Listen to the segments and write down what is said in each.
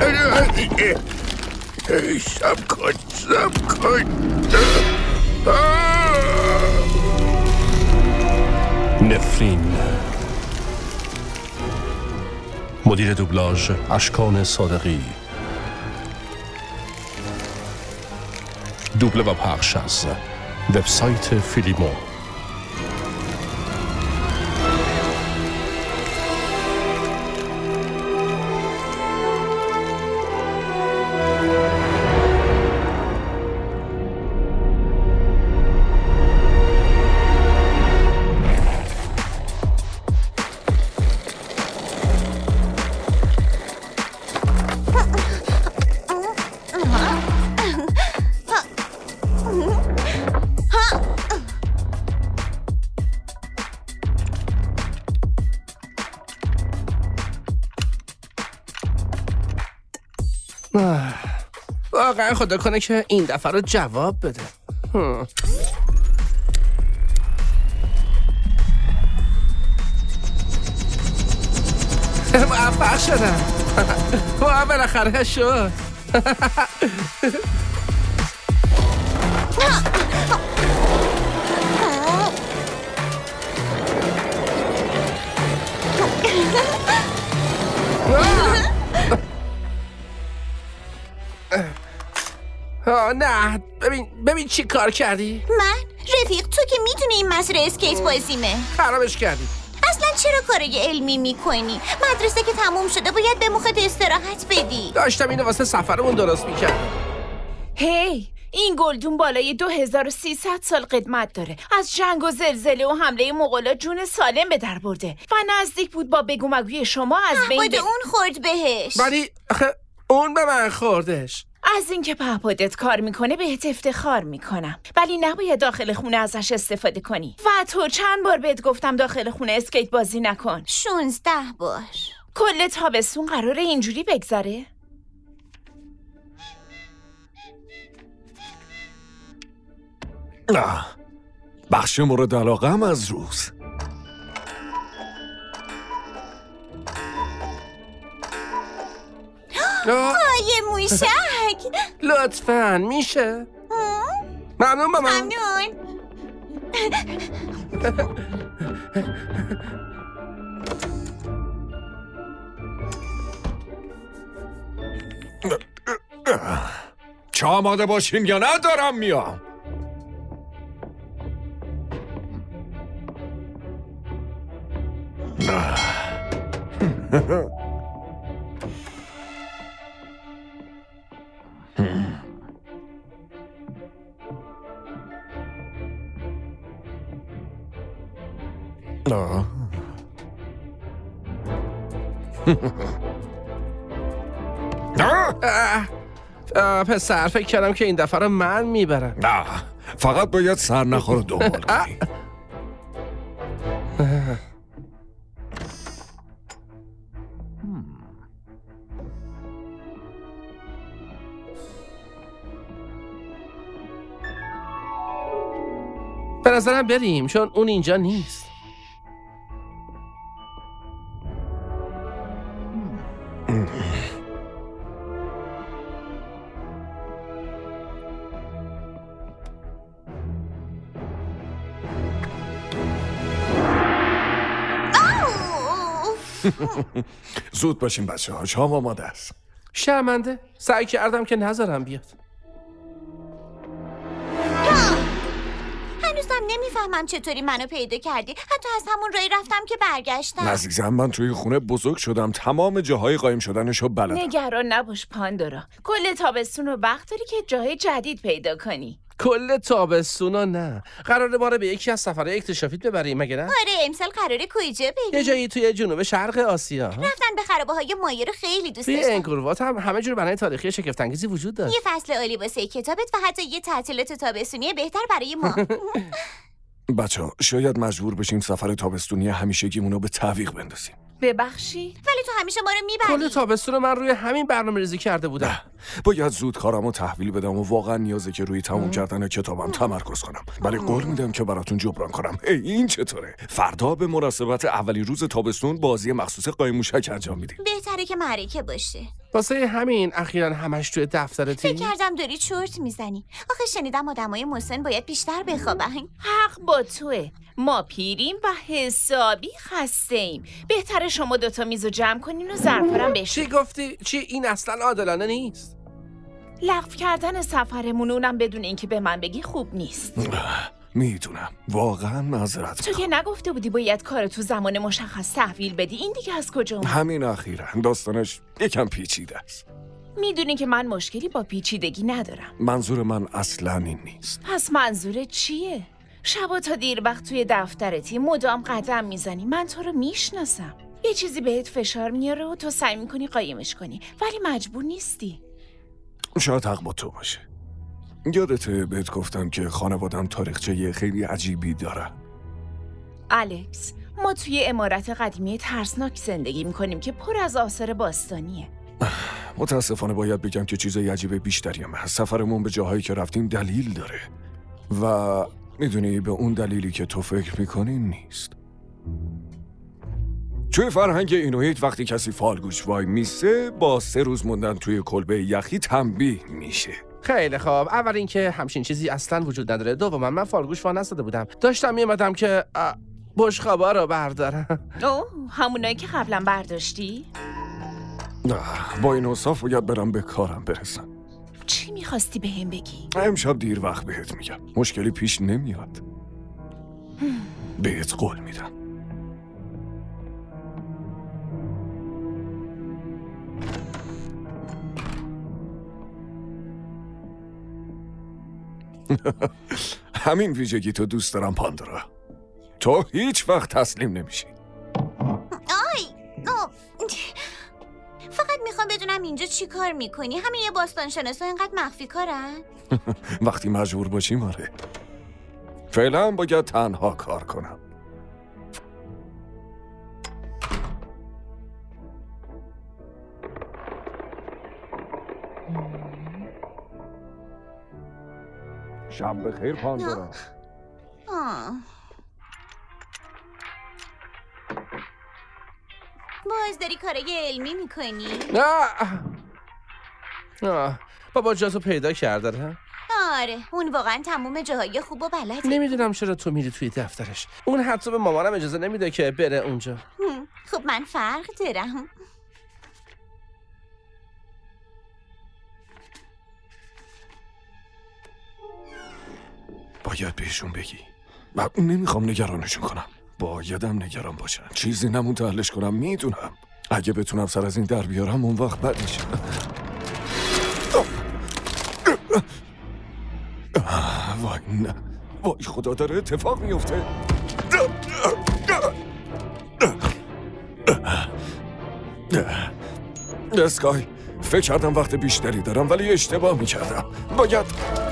سب کن نفرین. مدیر دوبلاژ اشکان صادقی. دوبله و پخش از وبسایت فیلیمو. واقعا خدا کنه که این دفعه رو جواب بده. موفق شدم. بالاخره شد. نه ببین چی کار کردی؟ من؟ رفیق تو که میدونی این مسیر اسکیت بازیمه. خرابش کردی. اصلا چرا کارای علمی میکنی؟ مدرسه که تموم شده باید به مخت استراحت بدی. داشتم اینو واسه سفرمون درست میکردم. هی این گلدون بالای 2300 سال قدمت داره. از جنگ و زلزله و حمله مغولا جون سالم به در برده و نزدیک بود با بگو مگوی شما از بین اون خورد بهش. ولی اون به من خوردش. از اینکه پهپادت کار میکنه بهت افتخار میکنم، ولی نباید داخل خونه ازش استفاده کنی. و تو چند بار بهت گفتم داخل خونه اسکیت بازی نکن؟ 16 بار. کل تابستون قراره اینجوری بگذره؟ بخش مورد علاقه هم از روز. پای موشک. لطفاً میشه؟ ممنون ماما. ممنون. چه آماده باشین یا نه دارم میام. پسر فکر کردم که این دفعه رو من میبرم. نه فقط باید سرنخا رو دنبال کنی. به نظرم بریم چون اون اینجا نیست. زود باشین بچه ها، شام آماده است. شرمنده، سعی کردم که نذارم بیاد. هنوزم نمیفهمم چطوری منو پیدا کردی. حتی از همون راهی رفتم که برگشتم. عزیزم من توی خونه بزرگ شدم، تمام جاهای قایم شدنشو بلدم. نگران نباش پاندورا، کل تابستون رو وقت داری که جای جدید پیدا کنی. کل تابستونا نه، قراره ما رو به یکی از سفرهای اکتشافیت ببریم مگه نه؟ آره امسال قراره کجا بریم؟ یه جایی توی جنوب شرق آسیا. رفتن به خرابه‌های مایا رو خیلی دوست داشتم. توی انگوروات هم همه جور بنای تاریخی شگفت‌انگیزی وجود داشت. یه فصل عالی واسه کتابت و حتی یه تعطیلات تابستونی بهتر برای ما. بچه‌ها شاید مجبور بشیم سفر تابستونی همیشگیمون رو به تعویق بندازیم. ببخشید ولی تو همیشه ما رو میبری. کل تابستون من روی همین برنامه‌ریزی کرده بودم. باید زود کارمو تحویل بدم و واقعا نیازه که روی تموم کردن کتابم تمرکز کنم. ولی قول میدم که براتون جبران کنم. این چطوره؟ فردا به مناسبت اولین روز تابستون بازی مخصوص قایم موشک انجام میدیم. بهتره که معرکه باشه. واسه همین اخیراً همش توی دفترتی؟ فکر کردم داری چرت میزنی. آخه شنیدم آدمای مسن باید بیشتر بخوابن. حق با توه. ما پیریم و حسابی خسته ایم. بهتره شما دوتا میزو جمع کنین و ظرفارم بشین. چی گفتی؟ چی این اصلا عادلانه نیست؟ لغو کردن سفرمون اونم بدون اینکه به من بگی خوب نیست. میدونم، واقعا معذرت تو که نگفته بودی باید کار تو زمان مشخص تحویل بدی؟ این دیگه از کجا اومد؟ همین اخیراً داستانش یکم پیچیده است. میدونی که من مشکلی با پیچیدگی ندارم. منظور من اصلا این نیست. پس منظورت چیه؟ شبا تا دیر وقت توی دفترتی مدام قدم میزنی. من تو رو میشناسم. یه چیزی بهت فشار میاره و تو سعی میکنی قایمش کنی، ولی مجبور نیستی. شاید حق با تو باشه. یادته بهت گفتم که خانوادم تاریخچه خیلی عجیبی داره. الکس، ما توی عمارت قدیمی ترسناک زندگی میکنیم که پر از آثار باستانیه. متاسفانه باید بگم که چیزای عجیب بیشتری هم هست. سفرمون به جاهایی که رفتیم دلیل داره و میدونی به اون دلیلی که تو فکر میکنی نیست. توی فرهنگ اینویت وقتی کسی فالگوش وای میسه با 3 روز موندن توی کلبه یخی تنبیه میشه. خیلی خوب. اول اینکه همچین چیزی اصلا وجود نداره. دوما من فالگوش وا نستاده بودم. داشتم میومدم که بشقابا رو بردارم. اوه، همونایی که قبلا برداشتی؟ با این اوصاف باید برم به کارم برسم. چی میخواستی بهم بگی؟ امشب دیر وقت بهت میگم. مشکلی پیش نمیاد. بهت قول میدم. همین ویژگی تو دوست دارم پاندورا. تو هیچ وقت تسلیم نمیشی. فقط میخوام بدونم اینجا چی کار میکنی؟ همین یه باستانشناسا اینقدر مخفی کارن؟ وقتی مجبور باشیم آره. فعلا باید تنها کار کنم. شب بخیر پاندورا. باز داری کارای علمی میکنی؟ بابا جاتو پیدا کرده. آره، اون واقعا تموم جاهای خوب و بلده. نمیدونم چرا تو میری توی دفترش. اون حتی به مامانم اجازه نمیده که بره اونجا. خب من فرق دارم. باید بهشون بگی. من نمیخوام نگرانشون کنم. بایدم نگران باشن. چیزی نمونده حلش کنم. میدونم اگه بتونم سر از این در بیارم اون وقت بد میشه. وای نه، وای خدا داره اتفاق میفته. اسکای، فکر کردم وقت بیشتری دارم ولی اشتباه میکردم. باید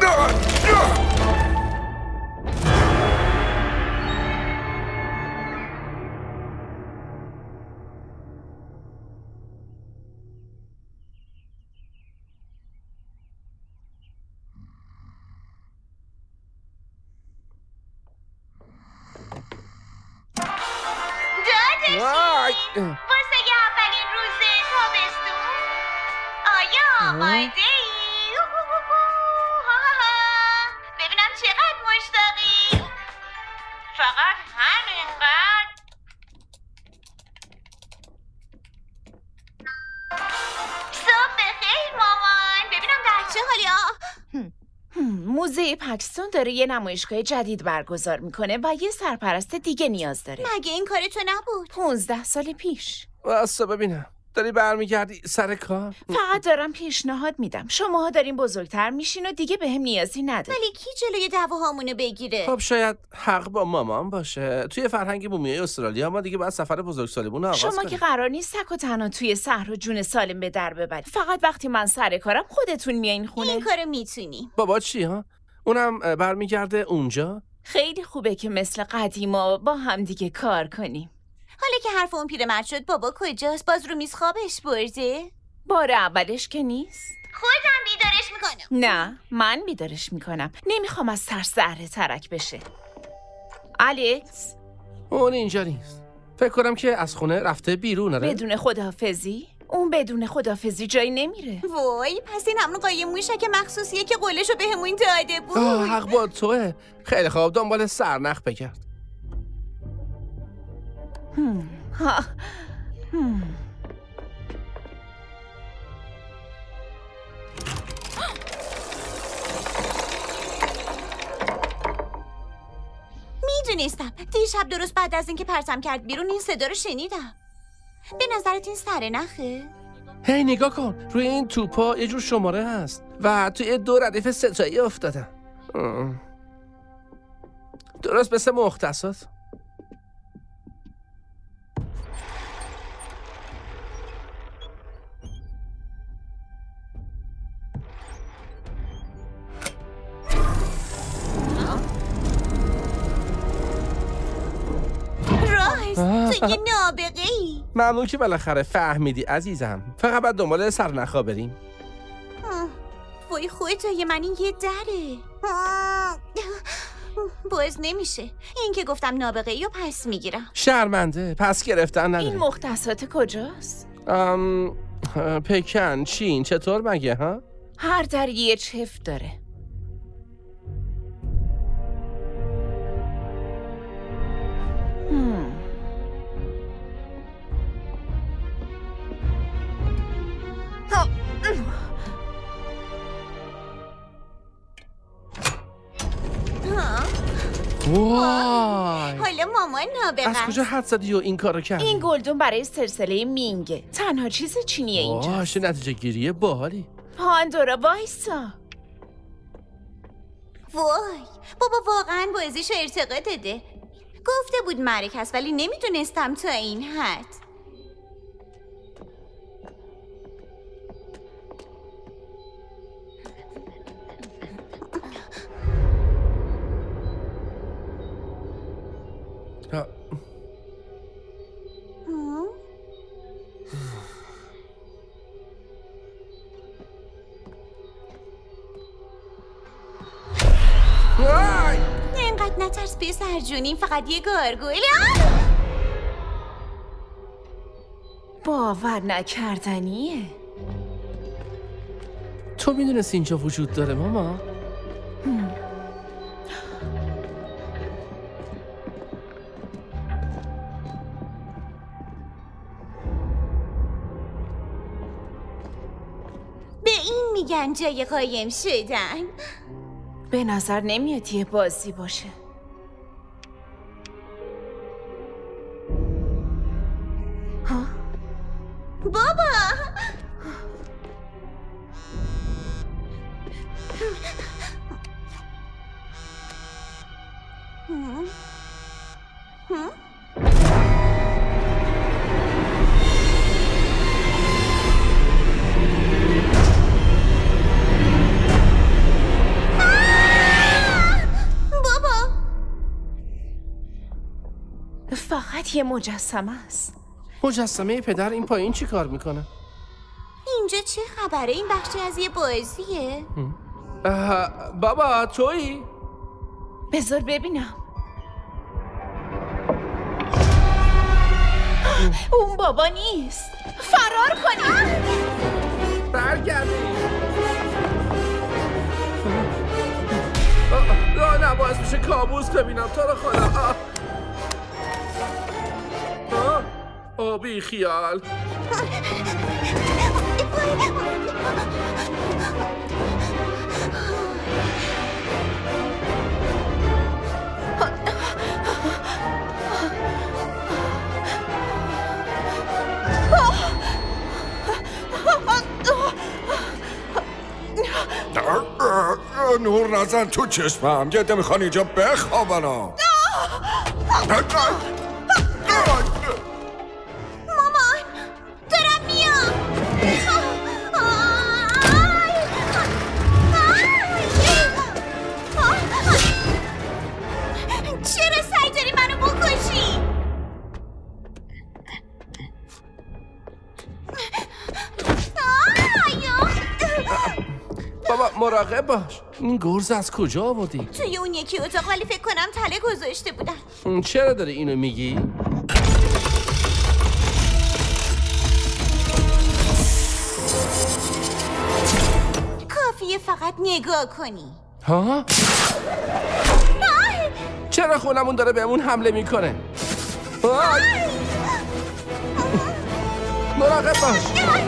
واسه اولین روز تابستون آیا آماده ای؟ ببینم چقدر مشتاقی. فقط همینقدر. صبح بخیر مامان. ببینم در چه حالی. موزه پکستون داره یه نمایشگاه جدید برگزار میکنه و یه سرپرست دیگه نیاز داره. مگه این کار تو نبود؟ 15 سال پیش. واسه ببینم داری برمیگردی سر کار؟ فقط دارم پیشنهاد میدم. شماها دارین بزرگتر میشین و دیگه بهم نیازی نداره. ولی کی جلوی دعواهامونو بگیره؟ خب شاید حق با مامان باشه. توی فرهنگ بومیای استرالیا ما دیگه باید سفر بزرگسالیمون رو آغاز شما کنیم. که قرار نیست تک و تنها توی صحرا جون سالم به در ببرید. فقط وقتی من سر کارم خودتون میایین خونه. این کارو میتونی. بابا چی ها؟ اونم برمیگرده اونجا؟ خیلی خوبه که مثل قدیما با هم دیگه کار کنیم. حالا که حرف اون پیرمرد شد، بابا کجاست؟ باز رو میز خوابش برده؟ بار اولش که نیست. خودم بیدارش میکنم. نه، من بیدارش میکنم. نمیخوام از ترس زهره ترک بشه. الکس، اون اینجا نیست. فکر کنم که از خونه رفته بیرون. آره؟ بدون خداحافظی؟ اون بدون خداحافظی جایی نمیره. وای، پس این همون قایم موشک مخصوصیه که قولشو بهمون داده بود. حق با توه. خیلی خواب، دنبال سرنخ بگرد. میدونستم دیشب درست بعد از اینکه پرتم کرد بیرون این صدا رو شنیدم. به نظرت این سرنخه؟ هی نگاه کن، روی این توپا یه جور شماره هست و توی 2 ردیف ستایی افتادن. درست مثل مختصات. تو یه نابغه ای. ممنون که بالاخره فهمیدی عزیزم. فقط باید دنبال سرنخا بریم. وای خودتو، من این یه دره باز نمیشه. این که گفتم نابغه ای رو پس میگیرم. شرمنده، پس گرفتن نداره. این مختصات کجاست؟ پکن، چین، چطور مگه ها؟ هر دری یه چفت داره. وای، حالا مامان نابغه از کجا حد زدی و این کارو کردی؟ این گلدون برای سلسله مینگه. تنها چیز چینیه اینجا. چه نتیجه گیریه باحالی. پاندورا وایسا. وای بابا، واقعا بازیشو ارتقا داده. گفته بود معرک هست ولی نمیدونستم تا این حد. اینقدر نترس پسر جون، این فقط یه گارگوله. باور نکردنیه. تو میدونستی اینجا وجود داره ماما؟ به این میگن جای قایم شدن. به نظر نمیاد یه بازی باشه. بابا فقط یه مجسمه است. مجسمه پدر این پایین چی کار میکنه؟ اینجا چه خبره؟ این بخشی از یه بازیه؟ بابا تویی؟ بذار ببینم. اون بابا نیست. فرار کنید. برگردید. نه باعث میشه کابوس ببینم تو رو خدا. بی خیال. نور نزن تو چشمم. یه ده میخوان اینجا بخوابنا. چرا سعی داری منو بکشی؟ بابا مراقب باش. این گرز از کجا آوردی؟ توی اون یکی اتاق، ولی فکر کنم تله گذاشته بودن. چرا داری اینو میگی؟ کافیه فقط نگاه کنی. ها؟ چرا خونمون داره بهمون حمله میکنه؟ مراقب باش.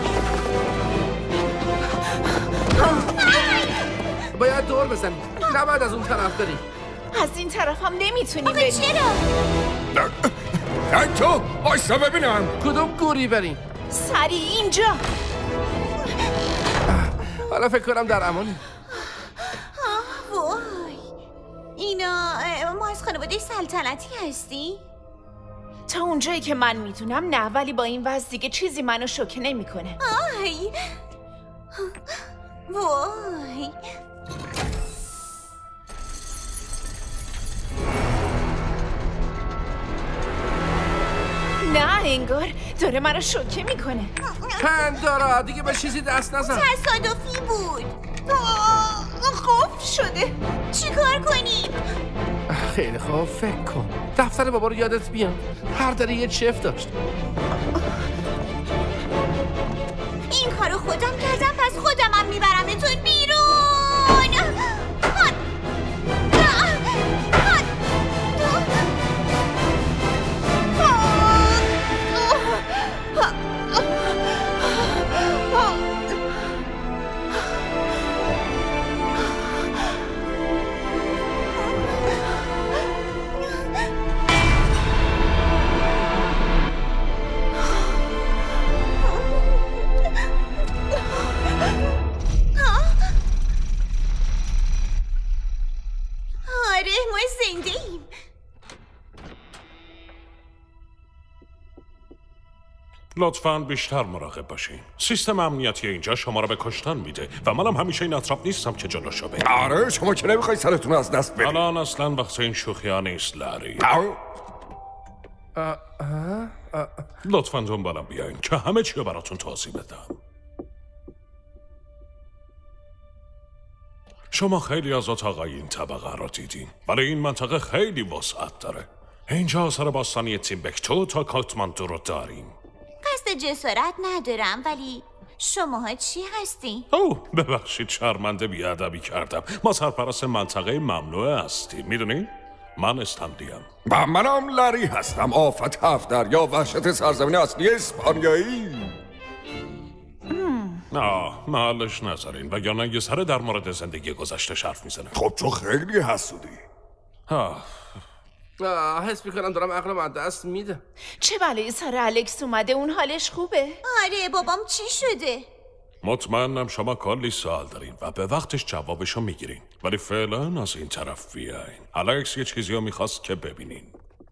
باید دور بزنی. نباید از اون طرف بری. از این طرف هم نمیتونیم آخه بریم. چرا؟ تو بایستا ببینم. کدوم گوری بریم؟ سریع اینجا. حالا فکر کنم در امانی. وای، اینا ما از خانواده سلطنتی هستی؟ تا اونجایی که من میدونم نه، ولی با این وضع دیگه چیزی منو شوکه نمیکنه. آی وای، نه انگار داره منو شوکه میکنه. پندارا دیگه به چیزی دست نزن. تصادفی بود. قفل شده. چی کار کنیم؟ خیلی خوب فکر کن. دفتر بابا رو یادت بیاد. هر دره یه چف داشت. این کارو خودم کردم، پس خودمم میبرمتون بیرون. لطفاً بیشتر مراقب باشین. سیستم امنیتی اینجا شما را به کشتن میده و منم همیشه این اطراف نیستم که جلوشو بگیرم. آره شما که نمیخوای سرتون از دست بدید. الان اصلا وقت این شوخی ها نیست لری. لطفاً دنبالم بیاین که همه چی رو براتون توضیح بدم. شما خیلی از اتاقای این طبقه را دیدین، ولی این منطقه خیلی وسعت داره. اینجا اثر باستانی تیمبکتو تا کاتماندو رو داریم. قصد جسارت ندارم، ولی شماها چی هستی؟ اوه ببخشید، شرمنده بیادبی کردم. ما سرپرست منطقه ممنوعه هستیم، میدونی؟ من استندیم. و منم لری هستم، آفت هفت دریا، وحشت سرزمین اصلی اسپانیایی. نه محلش نذارین وگرنه یه سره در مورد زندگی گذشته حرف میزنه. خب تو خیلی حسودی. حس میکنم دارم عقلم از دست میده. چه بلایی سر الکس اومده؟ اون حالش خوبه؟ آره بابام چی شده؟ مطمئنم شما کلی سوال دارین و به وقتش جوابشو میگیرین، ولی فعلا از این طرف بیاین. الکس یه چیزی رو میخواست که ببینین.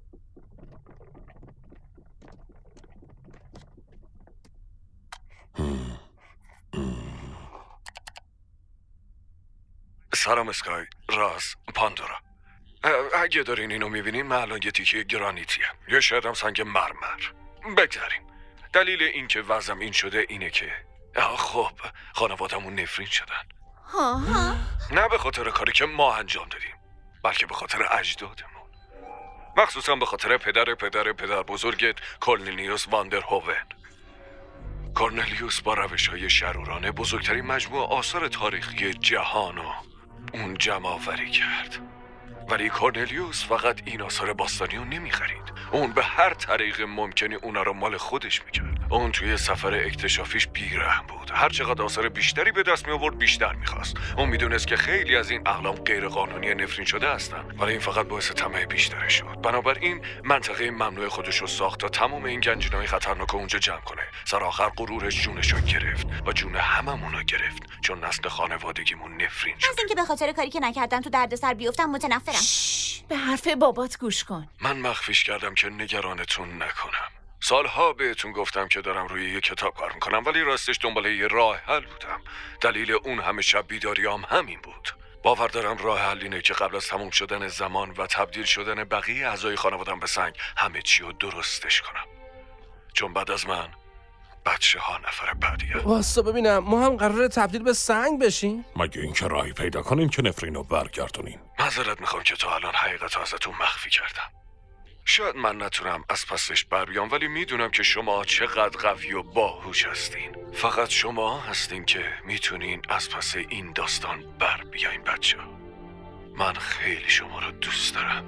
سلام اسکای، راز، پاندورا. اگه دارین اینو میبینین من الان یه تیکه گرانیتیم، یا شاید هم سنگ مرمر. بگذاریم. دلیل این که وضعم این شده اینه که خب خانوادمون نفرین شدن. نه به خاطر کاری که ما انجام دادیم، بلکه به خاطر اجدادمون، مخصوصا به خاطر پدر بزرگت کورنلیوس واندرهوون. کورنلیوس با روش‌های شرورانه بزرگترین مجموعه آثار تاریخی جهان رو اون جمع‌آوری کرد. ولی کورنلیوس فقط این آثار باستانی رو نمی‌خرید، اون به هر طریق ممکنی اونا رو مال خودش می‌کرد. اون توی سفر اکتشافیش بی‌رحم بود. هر چقدر آثار بیشتری به دست می‌آورد بیشتر می‌خواست. اون می‌دونست که خیلی از این اقلام غیرقانونی نفرین شده هستن، ولی این فقط باعث طمع بیشترش شد. بنابراین منطقه ممنوع خودش رو ساخت تا تمام این گنجینه‌های خطرناک اونجا جمع کنه. سر آخر غرورش جونش رو گرفت و جون هممون رو گرفت، چون نسل خانوادگیمون نفرین شد. از اینکه به خاطر کاری که نکردم تو دردسر بیفتم متنفرم. به حرف بابات گوش کن. من مخفیش کردم که نگرانتون نکنم. سالها بهتون گفتم که دارم روی یه کتاب کار میکنم، ولی راستش دنبال یه راه حل بودم. دلیل اون همه شب بیداریام همین بود. باور دارم راه حل اینه که قبل از تموم شدن زمان و تبدیل شدن بقیه اعضای خانوادم به سنگ همه چی رو درستش کنم. چون بعد از من بچه ها نفر بعدیه. واسه ببینم ما هم قراره تبدیل به سنگ بشیم؟ مگه اینکه راهی پیدا کنین که نفرین رو برگردونین. معذرت میخوام که تا الان حقیقت ازتون مخفی کردم. شاید من نتونم از پسش بر بیام، ولی میدونم که شما چقدر قوی و باهوش هستین. فقط شما هستین که میتونین از پس این داستان بر بیاین بچه ها. من خیلی شما رو دوست دارم.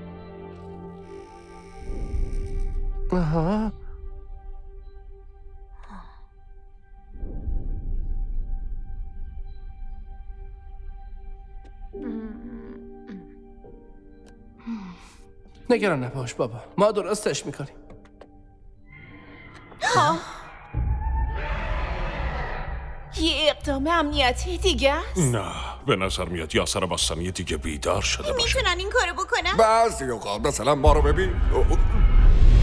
آها. نگران نباش بابا، ما درستش میکنیم. یه اقدام امنیتی دیگه است؟ نه، به نظر میاد یاسر باستانی دیگه بیدار شده باشه. میتونن این کارو بکنن؟ بعضی اوقات مثلا ما رو ببین.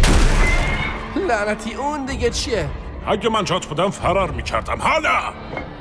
لعنتی اون دیگه چیه؟ اگه من جات بودم فرار میکردم. حالا